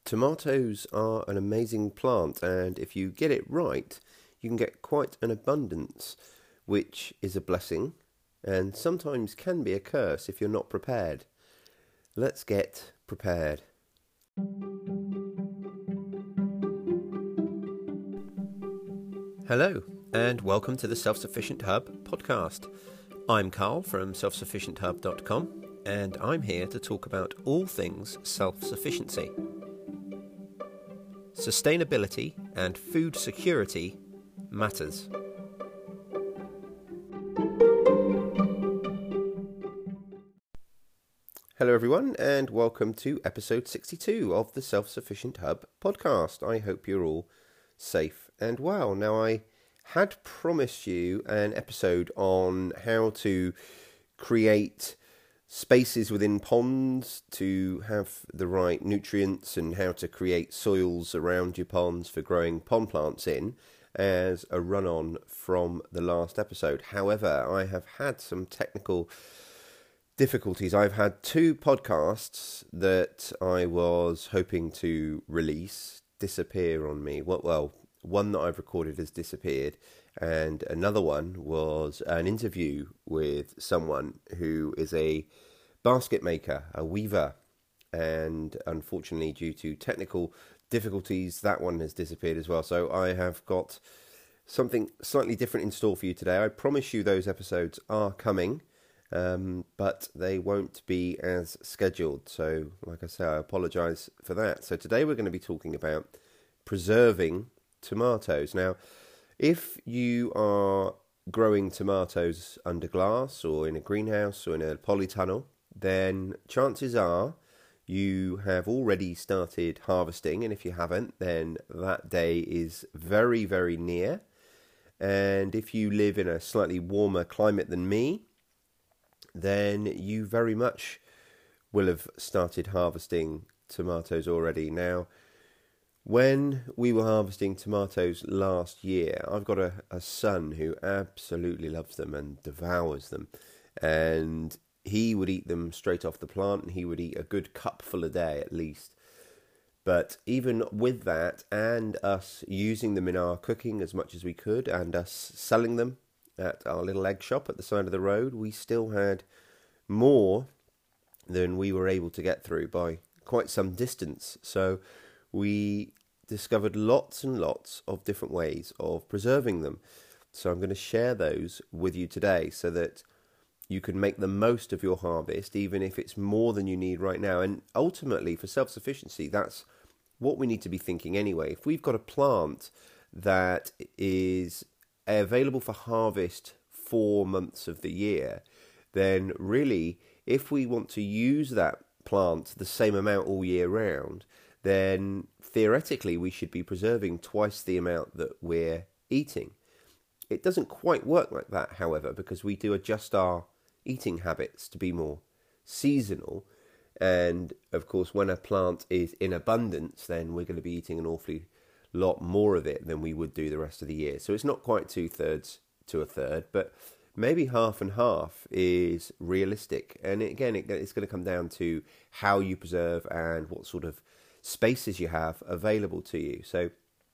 Tomatoes are an amazing plant, and if you get it right, you can get quite an abundance, which is a blessing, and sometimes can be a curse if you're not prepared. Let's get prepared. Hello, and welcome to the Self-Sufficient Hub podcast. I'm Carl from selfsufficienthub.com, and I'm here to talk about all things self-sufficiency. Sustainability and food security matters. Hello everyone, and welcome to episode 62 of the Self-Sufficient Hub podcast. I hope you're all safe and well. Now, I had promised you an episode on how to create spaces within ponds to have the right nutrients and how to create soils around your ponds for growing pond plants in as a run-on from the last episode. However, I have had some technical difficulties. I've had two podcasts that I was hoping to release disappear on me. Well, one that I've recorded has disappeared, and another one was an interview with someone who is a basket maker, a weaver, and unfortunately due to technical difficulties that one has disappeared as well. So I have got something slightly different in store for you today. I promise you those episodes are coming, but they won't be as scheduled. So like I say, I apologise for that. So today we're going to be talking about preserving tomatoes. Now, if you are growing tomatoes under glass or in a greenhouse or in a polytunnel, then chances are you have already started harvesting, and if you haven't, then that day is very, very near. And if you live in a slightly warmer climate than me, then you very much will have started harvesting tomatoes already. Now, when we were harvesting tomatoes last year, I've got a son who absolutely loves them and devours them. And he would eat them straight off the plant, and he would eat a good cupful a day at least. But even with that, and us using them in our cooking as much as we could, and us selling them at our little egg shop at the side of the road, we still had more than we were able to get through by quite some distance. So we discovered lots and lots of different ways of preserving them. So I'm going to share those with you today so that you can make the most of your harvest, even if it's more than you need right now. And ultimately, for self-sufficiency, that's what we need to be thinking anyway. If we've got a plant that is available for harvest 4 months of the year, then really, if we want to use that plant the same amount all year round, then theoretically we should be preserving twice the amount that we're eating. It doesn't quite work like that, however, because we do adjust our eating habits to be more seasonal. And of course, when a plant is in abundance, then we're going to be eating an awfully lot more of it than we would do the rest of the year. So it's not quite 2/3 to a third, but maybe half and half is realistic. And again, it's going to come down to how you preserve and what sort of spaces you have available to you. So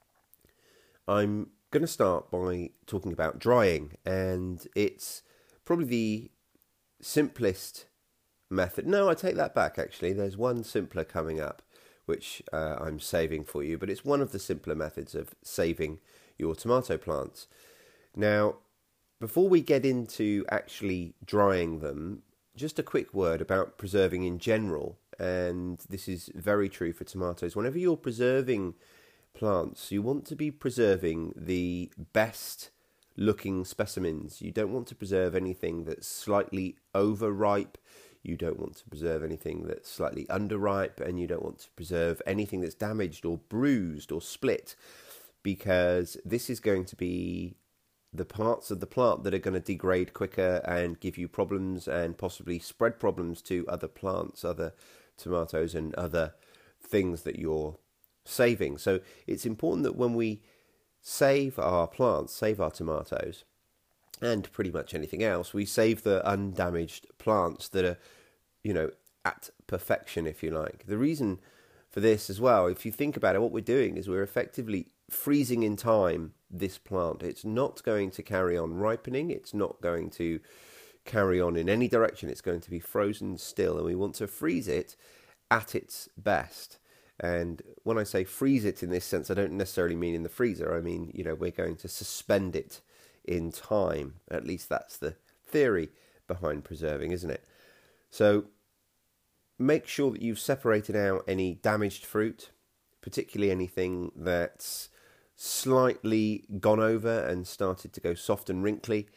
I'm going to start by talking about drying, and it's probably the simplest method. No, I take that back actually. There's one simpler coming up which I'm saving for you, but it's one of the simpler methods of saving your tomato plants. Now, before we get into actually drying them, just a quick word about preserving in general, and this is very true for tomatoes. Whenever you're preserving plants, you want to be preserving the best looking specimens. You don't want to preserve anything that's slightly overripe. You don't want to preserve anything that's slightly underripe, and you don't want to preserve anything that's damaged or bruised or split, because this is going to be the parts of the plant that are going to degrade quicker and give you problems and possibly spread problems to other plants, other tomatoes and other things that you're saving. So it's important that when we save our plants, save our tomatoes, and pretty much anything else, we save the undamaged plants that are, at perfection, if you like. The reason for this as well. If you think about it, what we're doing is we're effectively freezing in time this plant. It's not going to carry on ripening. It's not going to carry on in any direction. It's going to be frozen still, and we want to freeze it at its best. And when I say freeze it in this sense, I don't necessarily mean in the freezer. I mean, we're going to suspend it in time. At least that's the theory behind preserving, isn't it? So make sure that you've separated out any damaged fruit, particularly anything that's slightly gone over and started to go soft and wrinkly.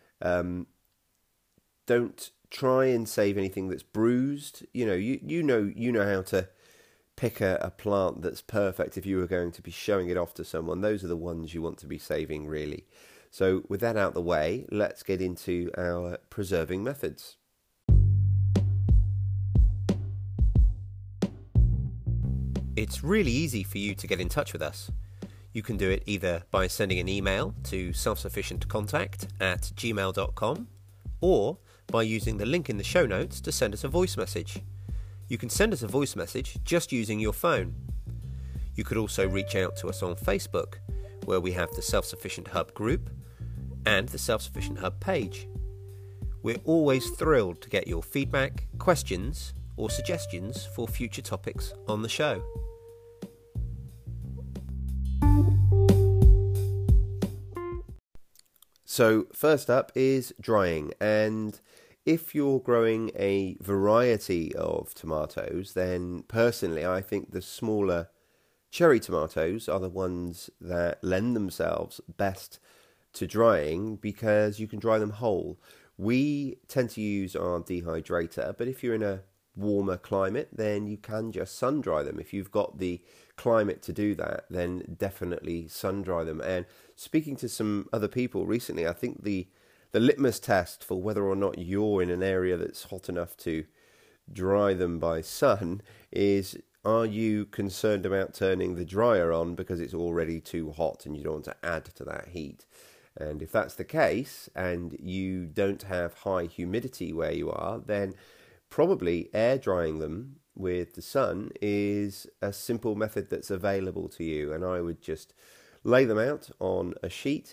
Don't try and save anything that's bruised. You know how to pick a plant that's perfect if you were going to be showing it off to someone. Those are the ones you want to be saving, really. So with that out the way, let's get into our preserving methods. It's really easy for you to get in touch with us. You can do it either by sending an email to selfsufficientcontact@gmail.com or by using the link in the show notes to send us a voice message. You can send us a voice message just using your phone. You could also reach out to us on Facebook, where we have the Self-Sufficient Hub group and the Self-Sufficient Hub page. We're always thrilled to get your feedback, questions, or suggestions for future topics on the show. So first up is drying, and if you're growing a variety of tomatoes, then personally I think the smaller cherry tomatoes are the ones that lend themselves best to drying because you can dry them whole. We tend to use our dehydrator, but if you're in a warmer climate, then you can just sun dry them. If you've got the climate to do that, then definitely sun dry them. And speaking to some other people recently, I think the litmus test for whether or not you're in an area that's hot enough to dry them by sun is, are you concerned about turning the dryer on because it's already too hot and you don't want to add to that heat? And if that's the case and you don't have high humidity where you are, then probably air drying them with the sun is a simple method that's available to you. And I would just lay them out on a sheet.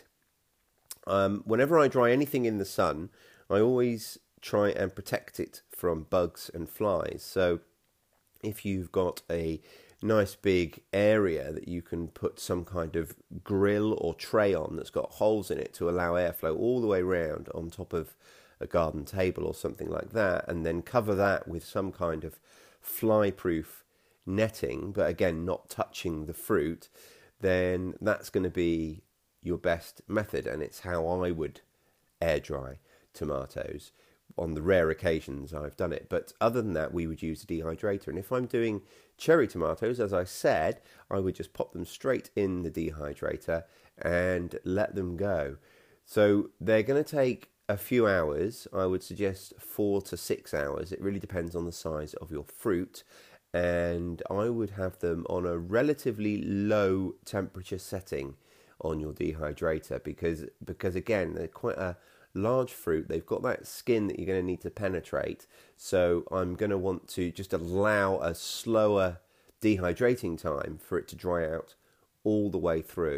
Whenever I dry anything in the sun, I always try and protect it from bugs and flies. So if you've got a nice big area that you can put some kind of grill or tray on that's got holes in it to allow airflow all the way around on top of a garden table or something like that, and then cover that with some kind of fly-proof netting, but again not touching the fruit, then that's going to be your best method, and it's how I would air dry tomatoes on the rare occasions I've done it. But other than that, we would use a dehydrator. And if I'm doing cherry tomatoes, as I said, I would just pop them straight in the dehydrator and let them go. So they're going to take a few hours. I would suggest 4 to 6 hours. It really depends on the size of your fruit. And I would have them on a relatively low temperature setting on your dehydrator because again, they're quite a large fruit. They've got that skin that you're going to need to penetrate. So I'm going to want to just allow a slower dehydrating time for it to dry out all the way through.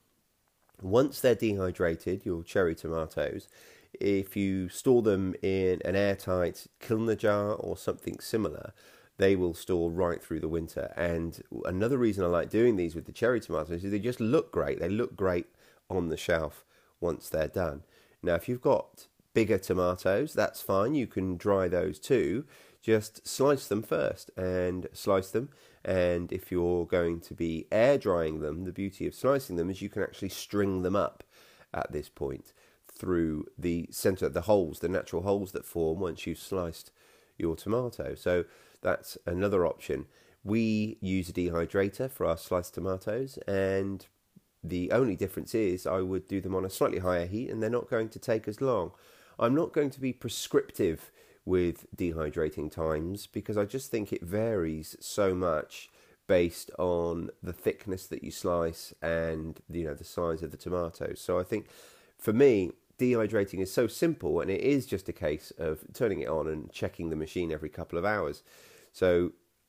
Once they're dehydrated, your cherry tomatoes, if you store them in an airtight Kilner jar or something similar, they will store right through the winter. And another reason I like doing these with the cherry tomatoes is they just look great. They look great on the shelf once they're done. Now, if you've got bigger tomatoes, that's fine. You can dry those too. Just slice them first and slice them. And if you're going to be air drying them, the beauty of slicing them is you can actually string them up at this point through the center, the holes, the natural holes that form once you've sliced your tomato. So that's another option. We use a dehydrator for our sliced tomatoes, and the only difference is I would do them on a slightly higher heat and they're not going to take as long. I'm not going to be prescriptive with dehydrating times because I just think it varies so much based on the thickness that you slice and the size of the tomatoes. So I think for me, dehydrating is so simple, and it is just a case of turning it on and checking the machine every couple of hours. So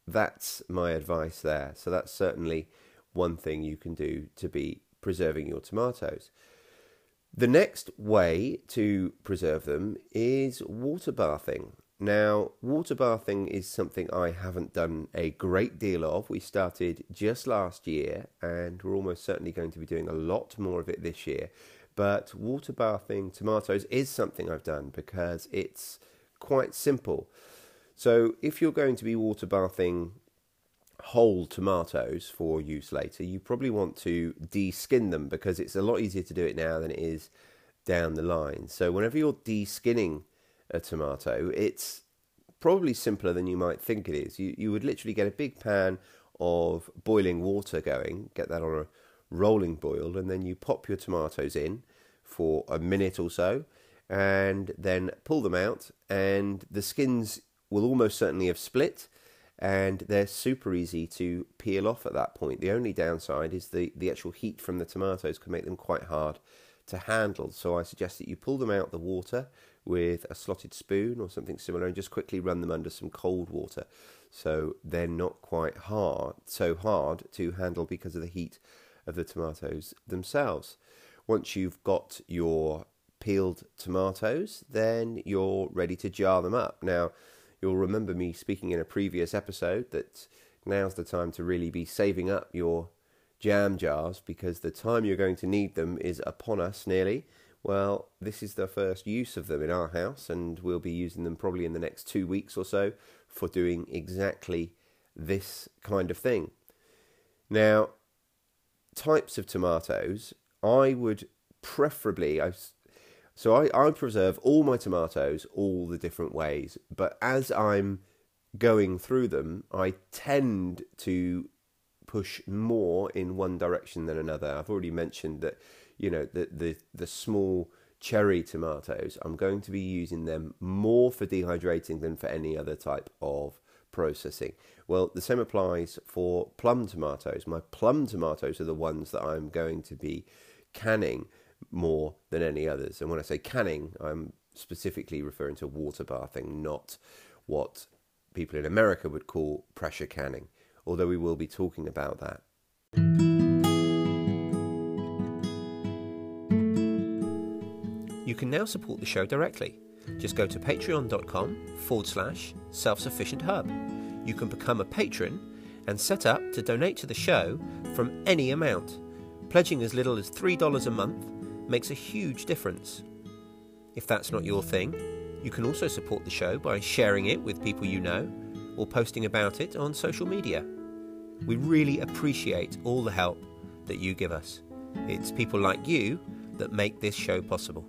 that's my advice there. So that's certainly one thing you can do to be preserving your tomatoes. The next way to preserve them is water bathing. Now, water bathing is something I haven't done a great deal of. We started just last year, and we're almost certainly going to be doing a lot more of it this year. But water bathing tomatoes is something I've done because it's quite simple. So if you're going to be water bathing whole tomatoes for use later, you probably want to de-skin them because it's a lot easier to do it now than it is down the line. So whenever you're de-skinning a tomato, it's probably simpler than you might think it is. You would literally get a big pan of boiling water going, get that on a rolling boil, and then you pop your tomatoes in for a minute or so and then pull them out, and the skins will almost certainly have split, and they're super easy to peel off at that point. The only downside is the actual heat from the tomatoes can make them quite hard to handle. So I suggest that you pull them out the water with a slotted spoon or something similar and just quickly run them under some cold water, so they're not quite so hard to handle because of the heat of the tomatoes themselves. Once you've got your peeled tomatoes, then you're ready to jar them up. Now, you'll remember me speaking in a previous episode that now's the time to really be saving up your jam jars because the time you're going to need them is upon us nearly. Well, this is the first use of them in our house, and we'll be using them probably in the next 2 weeks or so for doing exactly this kind of thing. Now, types of tomatoes, I would preferably... I preserve all my tomatoes all the different ways, but as I'm going through them, I tend to push more in one direction than another. I've already mentioned that, the small cherry tomatoes, I'm going to be using them more for dehydrating than for any other type of processing. Well, the same applies for plum tomatoes. My plum tomatoes are the ones that I'm going to be canning more than any others. And when I say canning, I'm specifically referring to water bathing, not what people in America would call pressure canning, although we will be talking about that. You can now support the show directly. Just go to patreon.com/self-sufficient-hub. You can become a patron and set up to donate to the show from any amount. Pledging as little as $3 a month makes a huge difference. If that's not your thing, you can also support the show by sharing it with people you know or posting about it on social media. We really appreciate all the help that you give us. It's people like you that make this show possible.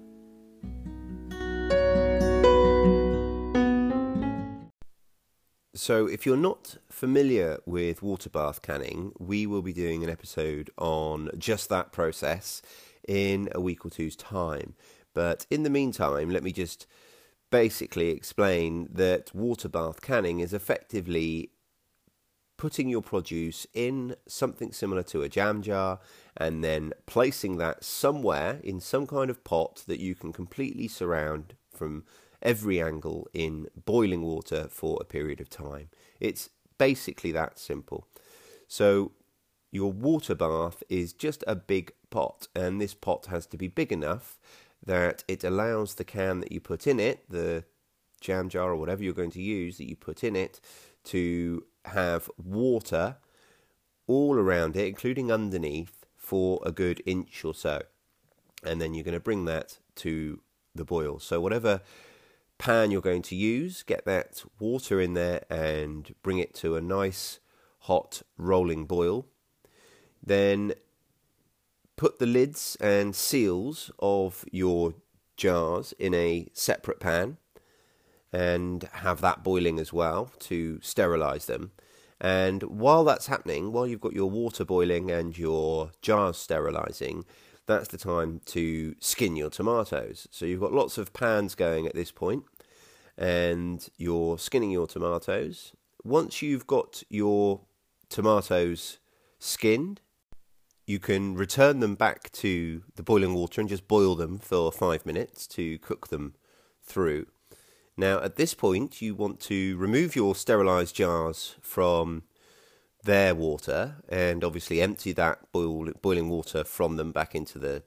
So if you're not familiar with water bath canning, we will be doing an episode on just that process in a week or two's time. But in the meantime, let me just basically explain that water bath canning is effectively putting your produce in something similar to a jam jar and then placing that somewhere in some kind of pot that you can completely surround from every angle in boiling water for a period of time. It's basically that simple. So your water bath is just a big pot, and this pot has to be big enough that it allows the can that you put in it, the jam jar or whatever you're going to use that you put in it, to have water all around it, including underneath, for a good inch or so. And then you're going to bring that to the boil. So whatever pan you're going to use, get that water in there and bring it to a nice hot rolling boil. Then put the lids and seals of your jars in a separate pan and have that boiling as well to sterilize them. And while that's happening, while you've got your water boiling and your jars sterilizing, that's the time to skin your tomatoes. So you've got lots of pans going at this point, and you're skinning your tomatoes. Once you've got your tomatoes skinned, you can return them back to the boiling water and just boil them for 5 minutes to cook them through. Now, at this point, you want to remove your sterilised jars from their water and obviously empty that boiling water from them back into the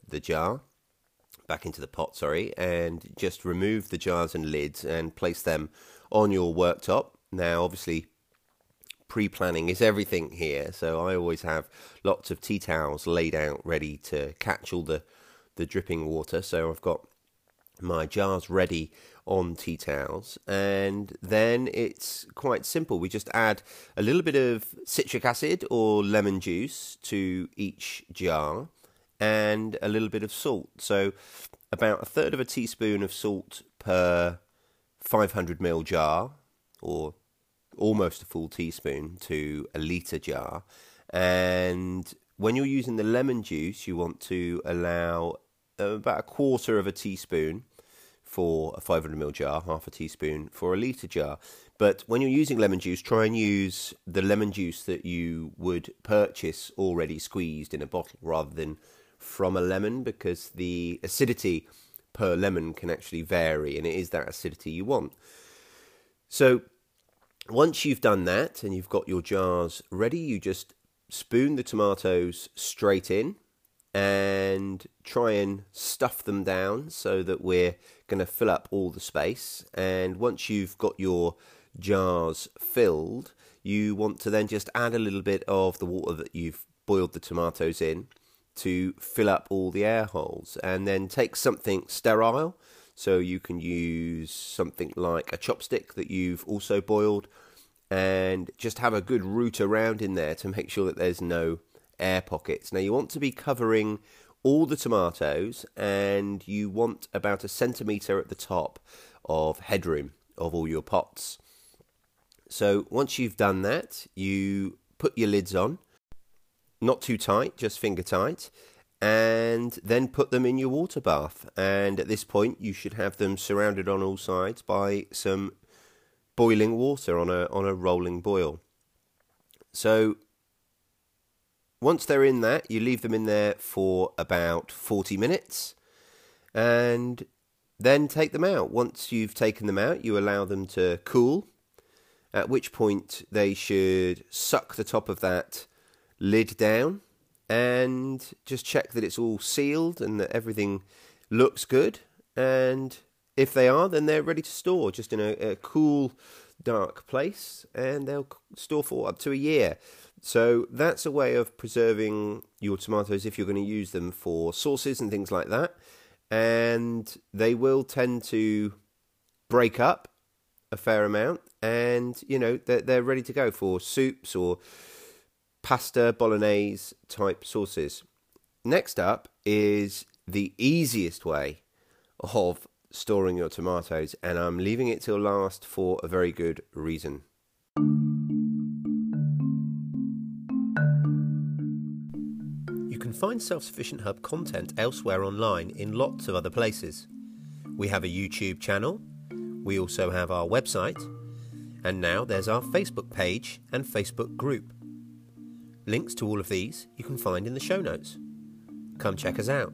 pot, and just remove the jars and lids and place them on your worktop. Now, obviously, pre-planning is everything here, so I always have lots of tea towels laid out ready to catch all the dripping water. So I've got my jars ready on tea towels, and then it's quite simple. We just add a little bit of citric acid or lemon juice to each jar and a little bit of salt. So about 1/3 of a teaspoon of salt per 500 ml jar, or almost a full teaspoon to a litre jar. And when you're using the lemon juice, you want to allow about 1/4 of a teaspoon for a 500 ml jar, 1/2 a teaspoon for a litre jar. But when you're using lemon juice, try and use the lemon juice that you would purchase already squeezed in a bottle rather than from a lemon, because the acidity per lemon can actually vary, and it is that acidity you want. So once you've done that and you've got your jars ready, you just spoon the tomatoes straight in and try and stuff them down so that we're going to fill up all the space. And once you've got your jars filled, you want to then just add a little bit of the water that you've boiled the tomatoes in to fill up all the air holes, and then take something sterile. So you can use something like a chopstick that you've also boiled, and just have a good root around in there to make sure that there's no air pockets. Now, you want to be covering all the tomatoes, and you want about 1 centimetre at the top of headroom of all your pots. So once you've done that, you put your lids on, not too tight, just finger tight, and then put them in your water bath. And at this point, you should have them surrounded on all sides by some boiling water on a rolling boil. So once they're in that, you leave them in there for about 40 minutes and then take them out. Once you've taken them out, you allow them to cool, at which point they should suck the top of that lid down and just check that it's all sealed and that everything looks good. And if they are, then they're ready to store just in a cool, dark place, and they'll store for up to a year. So that's a way of preserving your tomatoes if you're going to use them for sauces and things like that. And they will tend to break up a fair amount, and they're ready to go for soups or pasta bolognese type sauces. Next up is the easiest way of storing your tomatoes, and I'm leaving it till last for a very good reason. You can find Self-Sufficient Hub content elsewhere online in lots of other places. We have a YouTube channel, we also have our website, and now there's our Facebook page and Facebook group. Links to all of these you can find in the show notes. Come check us out.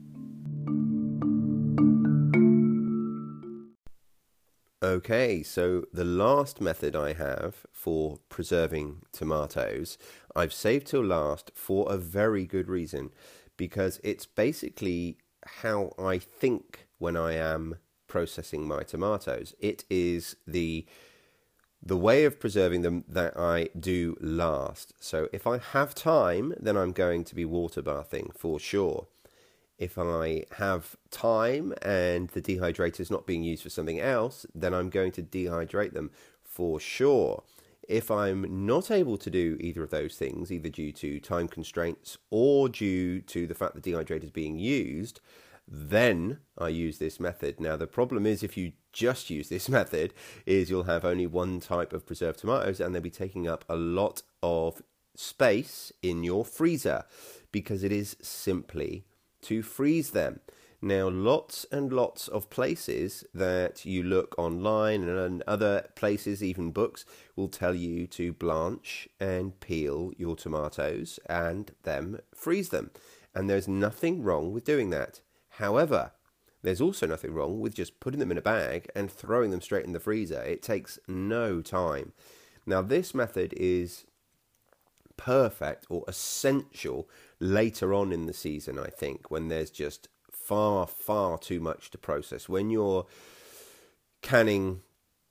Okay, so the last method I have for preserving tomatoes, I've saved till last for a very good reason, because it's basically how I think when I am processing my tomatoes. It is the way of preserving them that I do last. So if I have time, then I'm going to be water bathing for sure. If I have time and the dehydrator is not being used for something else, then I'm going to dehydrate them for sure. If I'm not able to do either of those things, either due to time constraints or due to the fact the dehydrator is being used, then I use this method. Now, the problem is if you just use this method is you'll have only one type of preserved tomatoes, and they'll be taking up a lot of space in your freezer because it is simply to freeze them. Now, lots and lots of places that you look online and other places, even books, will tell you to blanch and peel your tomatoes and then freeze them. And there's nothing wrong with doing that. However, There's also nothing wrong with just putting them in a bag and throwing them straight in the freezer. It takes no time. Now, this method is perfect or essential later on in the season, I think, when there's just far, far too much to process. When you're canning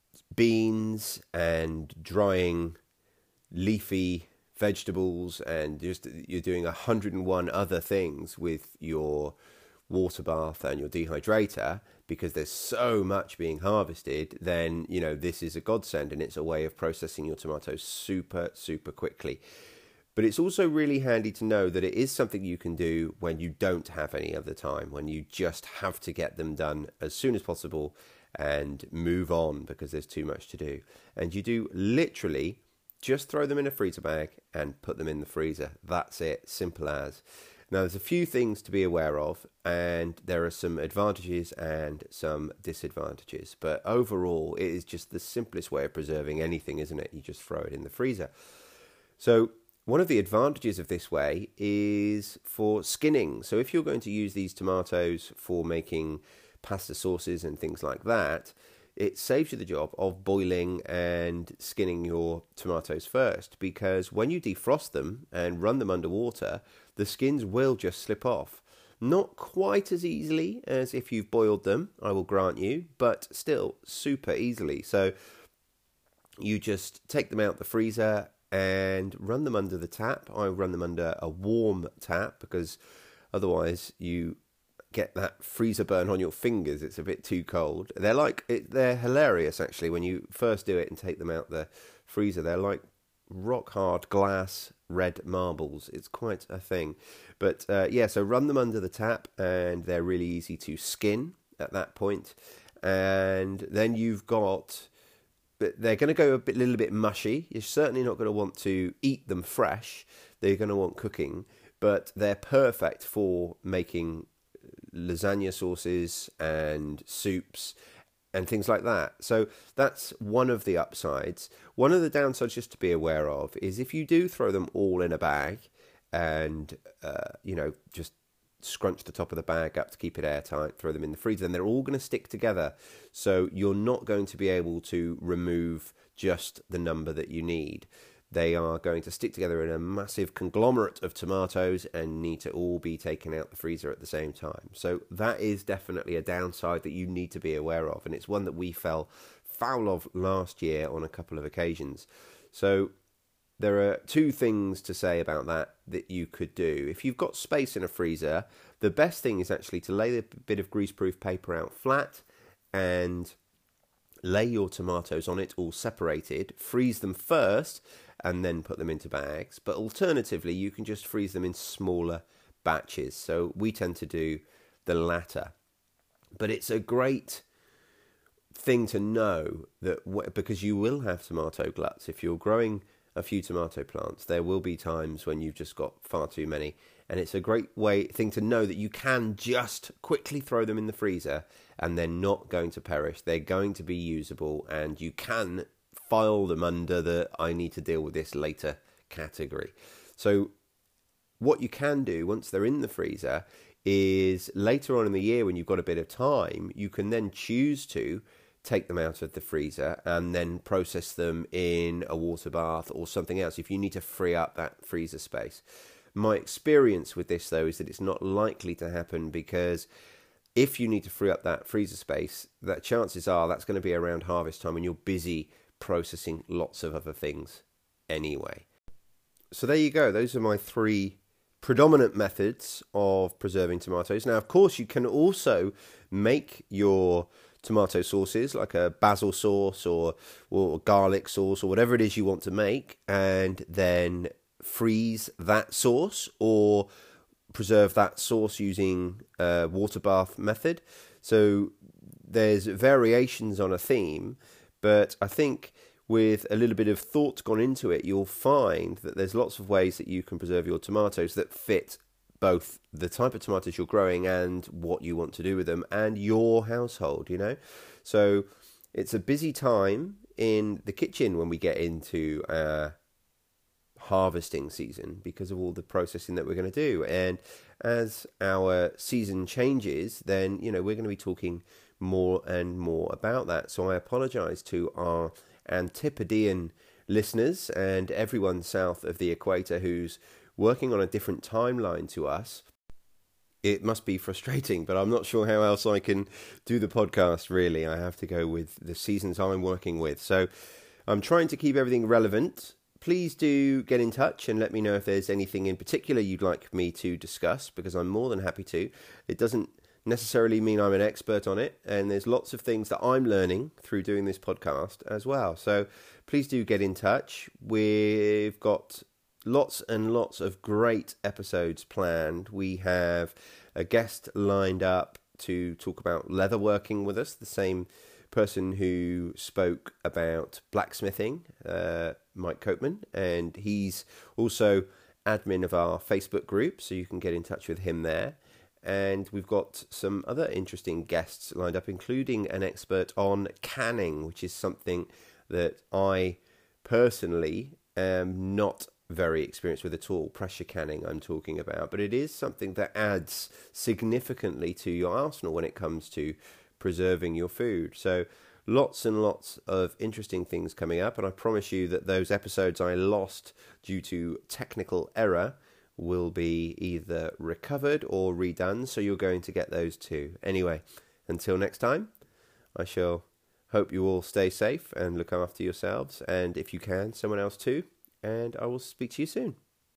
beans and drying leafy vegetables and just you're doing 101 other things with your water bath and your dehydrator because there's so much being harvested, then this is a godsend, and it's a way of processing your tomatoes super, super quickly. But it's also really handy to know that it is something you can do when you don't have any other time, when you just have to get them done as soon as possible and move on because there's too much to do. And you do literally just throw them in a freezer bag and put them in the freezer. That's it, simple as. Now, there's a few things to be aware of, and there are some advantages and some disadvantages. But overall, it is just the simplest way of preserving anything, isn't it? You just throw it in the freezer. So one of the advantages of this way is for skinning. So if you're going to use these tomatoes for making pasta sauces and things like that, it saves you the job of boiling and skinning your tomatoes first, because when you defrost them and run them under water, the skins will just slip off. Not quite as easily as if you've boiled them, I will grant you, but still super easily. So you just take them out the freezer and run them under the tap. I run them under a warm tap because otherwise you get that freezer burn on your fingers. It's a bit too cold. They're hilarious actually when you first do it and take them out the freezer. They're like rock hard glass red marbles. It's quite a thing. But so run them under the tap, and they're really easy to skin at that point. And then they're going to go a little bit mushy. You're certainly not going to want to eat them fresh. They're going to want cooking, but they're perfect for making lasagna sauces and soups and things like that. So that's one of the upsides. One of the downsides just to be aware of is if you do throw them all in a bag and just scrunch the top of the bag up to keep it airtight, throw them in the freezer, then they're all going to stick together. So you're not going to be able to remove just the number that you need. They are going to stick together in a massive conglomerate of tomatoes and need to all be taken out the freezer at the same time. So that is definitely a downside that you need to be aware of, and it's one that we fell foul of last year on a couple of occasions. So there are two things to say about that you could do. If you've got space in a freezer, the best thing is actually to lay a bit of greaseproof paper out flat and lay your tomatoes on it all separated, freeze them first, and then put them into bags. But alternatively, you can just freeze them in smaller batches. So we tend to do the latter. But it's a great thing to know that because you will have tomato gluts. If you're growing a few tomato plants, there will be times when you've just got far too many. And it's a great thing to know that you can just quickly throw them in the freezer and they're not going to perish. They're going to be usable, and you can file them under the I need to deal with this later category. So what you can do once they're in the freezer is later on in the year when you've got a bit of time, you can then choose to take them out of the freezer and then process them in a water bath or something else if you need to free up that freezer space. My experience with this, though, is that it's not likely to happen, because if you need to free up that freezer space, that chances are that's going to be around harvest time when you're busy processing lots of other things anyway. So there you go. Those are my three predominant methods of preserving tomatoes. Now, of course, you can also make your tomato sauces, like a basil sauce or garlic sauce or whatever it is you want to make, and then freeze that sauce or preserve that sauce using a water bath method. So there's variations on a theme, but I think with a little bit of thought gone into it, you'll find that there's lots of ways that you can preserve your tomatoes that fit both the type of tomatoes you're growing and what you want to do with them and your household, So it's a busy time in the kitchen when we get into harvesting season because of all the processing that we're going to do. And as our season changes, then, we're going to be talking more and more about that. So I apologize to our Antipodean listeners and everyone south of the equator who's working on a different timeline to us. It must be frustrating, but I'm not sure how else I can do the podcast, really. I have to go with the seasons I'm working with. So I'm trying to keep everything relevant. Please do get in touch and let me know if there's anything in particular you'd like me to discuss, because I'm more than happy to. It doesn't necessarily mean I'm an expert on it, and there's lots of things that I'm learning through doing this podcast as well. So please do get in touch. We've got lots and lots of great episodes planned. We have a guest lined up to talk about leatherworking with us, the same person who spoke about blacksmithing, Mike Copeman, and he's also admin of our Facebook group, so you can get in touch with him there. And we've got some other interesting guests lined up, including an expert on canning, which is something that I personally am not very experienced with at all. Pressure canning I'm talking about, but it is something that adds significantly to your arsenal when it comes to preserving your food. So lots and lots of interesting things coming up, and I promise you that those episodes I lost due to technical error will be either recovered or redone, so you're going to get those too. Anyway, until next time, I shall hope you all stay safe and look after yourselves, and if you can, someone else too, and I will speak to you soon.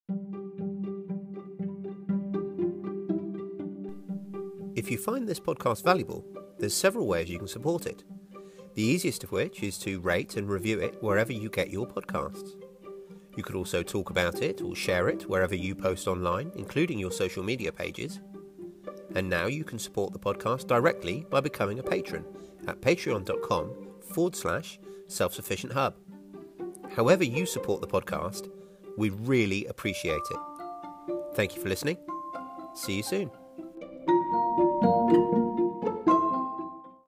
If you find this podcast valuable, there's several ways you can support it. The easiest of which is to rate and review it wherever you get your podcasts. You could also talk about it or share it wherever you post online, including your social media pages. And now you can support the podcast directly by becoming a patron at patreon.com/self-sufficient-hub. However you support the podcast, we really appreciate it. Thank you for listening. See you soon.